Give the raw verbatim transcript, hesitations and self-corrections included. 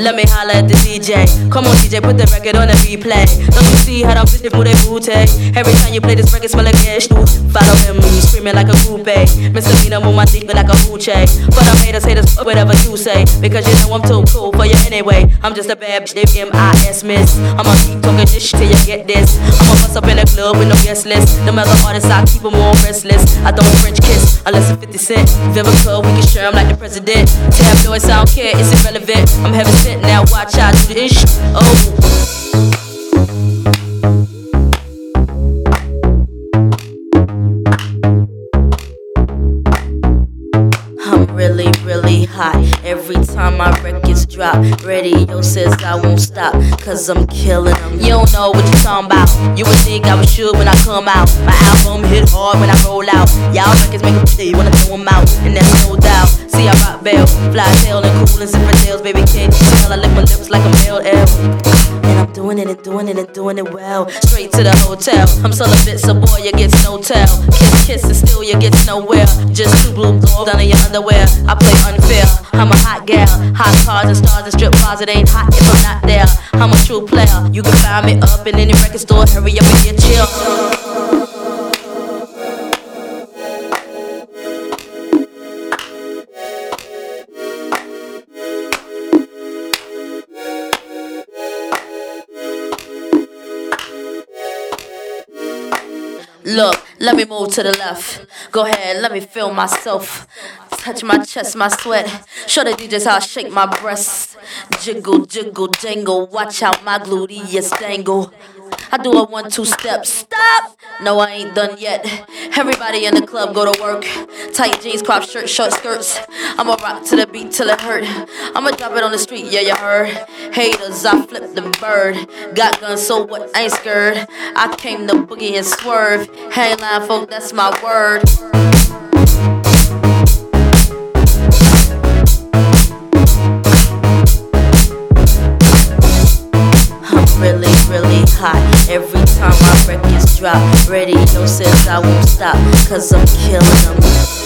Let me holla at the D J. Come on, D J, put the record on the replay. Don't you see how them bitches move they booty? Every time you play this record, smell like ash too. Follow him, screaming like a groupie. Misdemeanor, move my dick like a hoochie. But I'm haters, haters, whatever you say. Because you know I'm too cool for you anyway. I'm just a bad bitch, they M I S miss. I'ma keep talking this shit till you get this. I'ma bust up in the club with no guest list. Them other artists, I keep them all restless. I don't French kiss unless it's fifty cent. Vivica, we can share 'em like the president. Tabloids, I don't care, it's irrelevant. I'm heaven sent, now watch I do this shit. Oh. I'm really, really hot. Every time my records drop, radio says I won't stop, cause I'm killing them. You don't know what you talking about. You would think I was sure when I come out. My album hit hard when I roll out. Y'all records make a play, wanna throw them out, and that's no doubt. See, I rock bell, fly tail and cool and zipper tails. Baby, can't you tell I lick my lips like a male L? And I'm doing it and doing it and doing it well. Straight to the hotel. I'm celibate, so boy, you get no tell. Kiss, kiss, and still you get nowhere. Just two blue balls down in your underwear. I play unfair. I'm a hot gal. Hot cars and stars and strip bars. It ain't hot if I'm not there. I'm a true player. You can find me up in any record store. Hurry up and get chill. Look, let me move to the left. Go ahead, let me feel myself. Touch my chest, my sweat. Show the D Js how I shake my breasts. Jiggle, jiggle, jangle. Watch how my gluteus dangle. I do a one, two step. Stop! No, I ain't done yet. Everybody in the club go to work. Tight jeans, crop shirt, short skirts. I'ma rock to the beat till it hurt. I'ma drop it on the street, yeah, you heard. Haters, I flip the bird. Got guns, so what? I ain't scared. I came to boogie and swerve. Hangline folk, that's my word. Really, really hot. Every time my records drop, radio says I won't stop, cause I'm killing them.